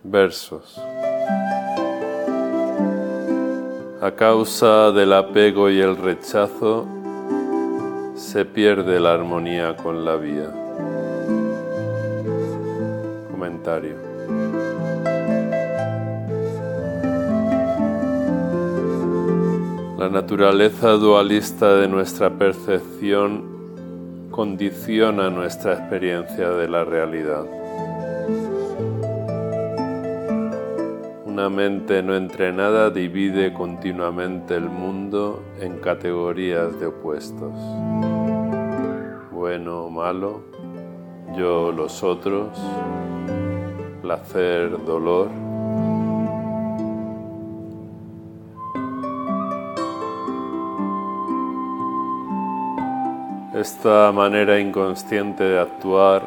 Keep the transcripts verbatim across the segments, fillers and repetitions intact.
Versos. A causa del apego y el rechazo, se pierde la armonía con la vida. Comentario. La naturaleza dualista de nuestra percepción condiciona nuestra experiencia de la realidad. Una mente no entrenada divide continuamente el mundo en categorías de opuestos. Bueno o malo, yo, los otros, placer, dolor. Esta manera inconsciente de actuar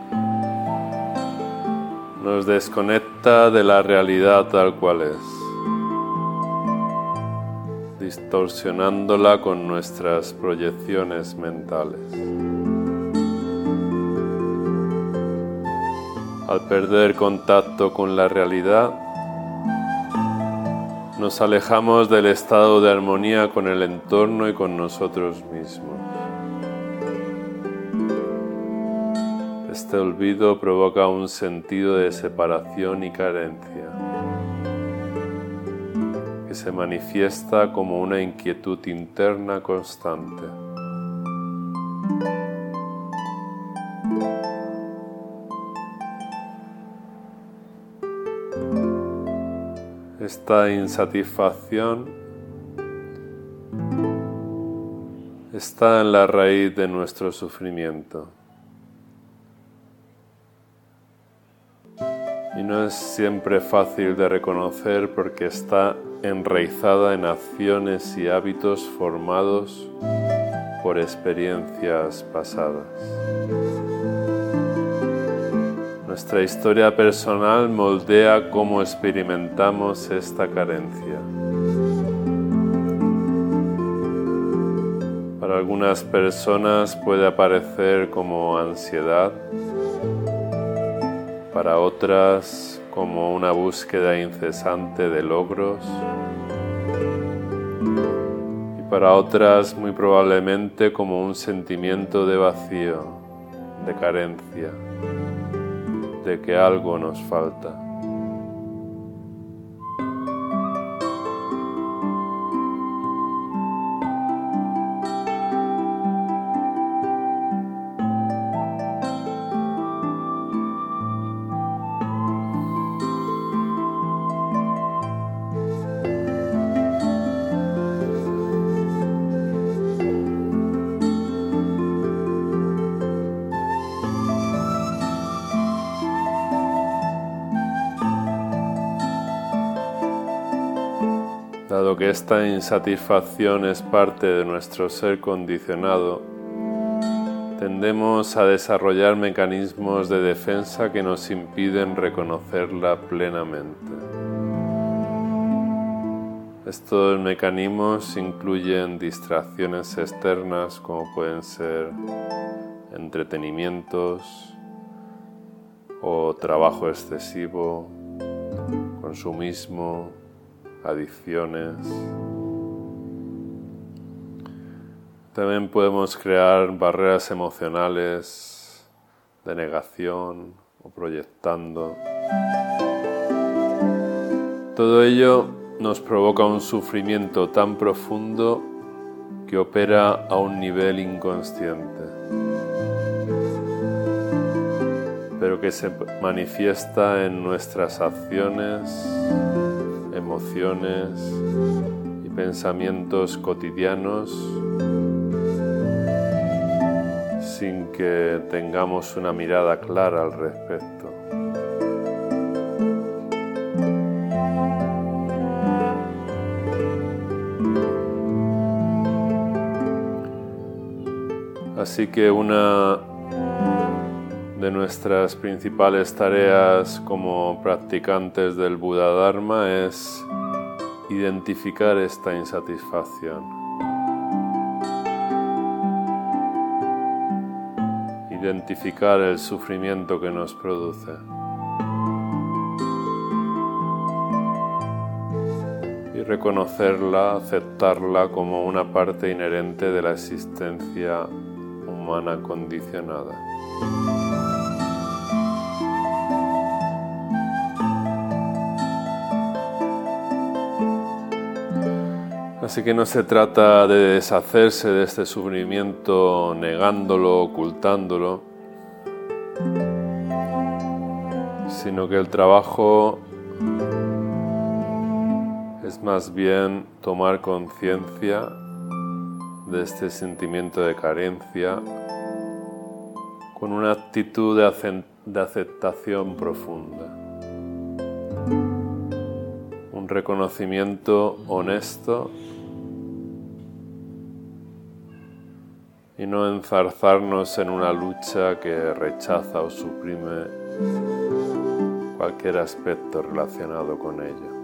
nos desconecta de la realidad tal cual es, distorsionándola con nuestras proyecciones mentales. Al perder contacto con la realidad, nos alejamos del estado de armonía con el entorno y con nosotros mismos. Este olvido provoca un sentido de separación y carencia, que se manifiesta como una inquietud interna constante. Esta insatisfacción está en la raíz de nuestro sufrimiento. Y no es siempre fácil de reconocer porque está enraizada en acciones y hábitos formados por experiencias pasadas. Nuestra historia personal moldea cómo experimentamos esta carencia. Para algunas personas puede aparecer como ansiedad, para otras como una búsqueda incesante de logros y para otras muy probablemente como un sentimiento de vacío, de carencia, de que algo nos falta. Dado que esta insatisfacción es parte de nuestro ser condicionado, tendemos a desarrollar mecanismos de defensa que nos impiden reconocerla plenamente. Estos mecanismos incluyen distracciones externas como pueden ser entretenimientos o trabajo excesivo, consumismo, adicciones. También podemos crear barreras emocionales de negación o proyectando. Todo ello nos provoca un sufrimiento tan profundo que opera a un nivel inconsciente, pero que se manifiesta en nuestras acciones, emociones y pensamientos cotidianos sin que tengamos una mirada clara al respecto. Así que una de nuestras principales tareas como practicantes del Buda Dharma es identificar esta insatisfacción. Identificar el sufrimiento que nos produce. y reconocerla, aceptarla como una parte inherente de la existencia humana condicionada. Así que no se trata de deshacerse de este sufrimiento negándolo, ocultándolo, sino que el trabajo es más bien tomar conciencia de este sentimiento de carencia con una actitud de, de aceptación profunda. Un reconocimiento honesto y no enzarzarnos en una lucha que rechaza o suprime cualquier aspecto relacionado con ello.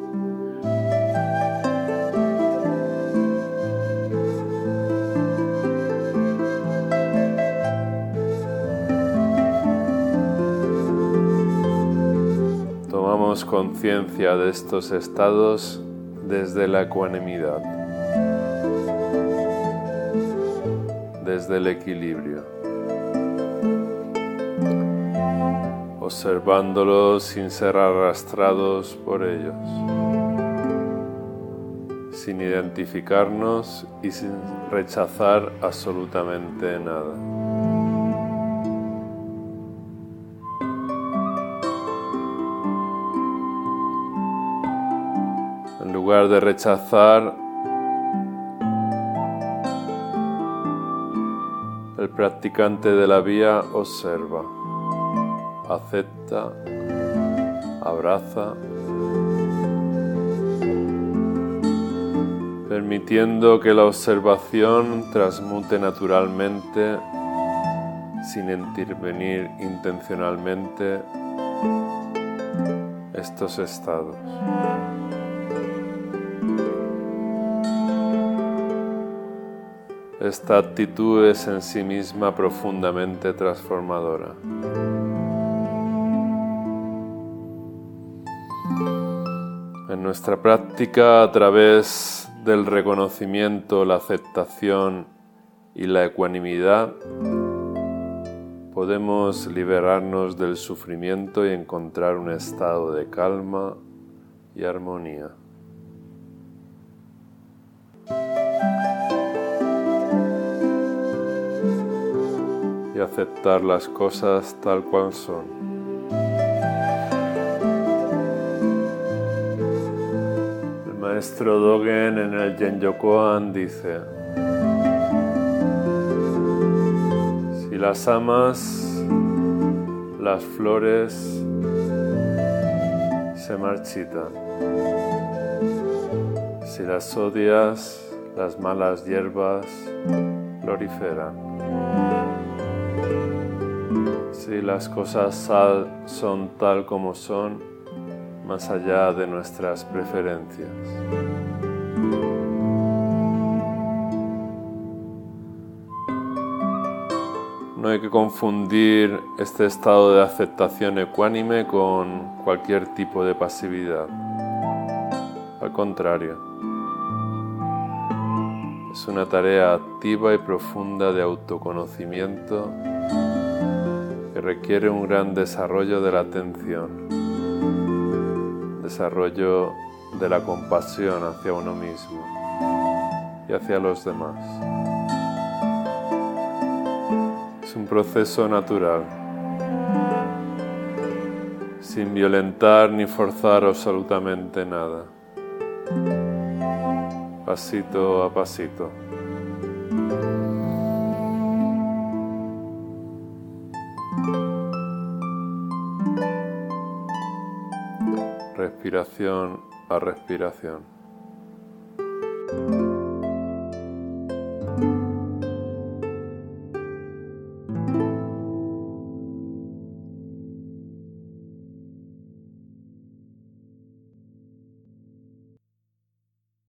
Tomamos conciencia de estos estados desde la ecuanimidad, desde el equilibrio, observándolos sin ser arrastrados por ellos, sin identificarnos y sin rechazar absolutamente nada. En lugar de rechazar, el practicante de la vía observa, acepta, abraza, permitiendo que la observación transmute naturalmente, sin intervenir intencionalmente, estos estados. Esta actitud es en sí misma profundamente transformadora. En nuestra práctica, a través del reconocimiento, la aceptación y la ecuanimidad, podemos liberarnos del sufrimiento y encontrar un estado de calma y armonía. Y aceptar las cosas tal cual son. El maestro Dogen en el Genjokoan dice: si las amas, las flores se marchitan. Si las odias, las malas hierbas proliferan. Si las cosas son tal como son, más allá de nuestras preferencias. No hay que confundir este estado de aceptación ecuánime con cualquier tipo de pasividad. Al contrario, es una tarea activa y profunda de autoconocimiento que requiere un gran desarrollo de la atención, desarrollo de la compasión hacia uno mismo y hacia los demás. Es un proceso natural, sin violentar ni forzar absolutamente nada, pasito a pasito. Respiración a respiración.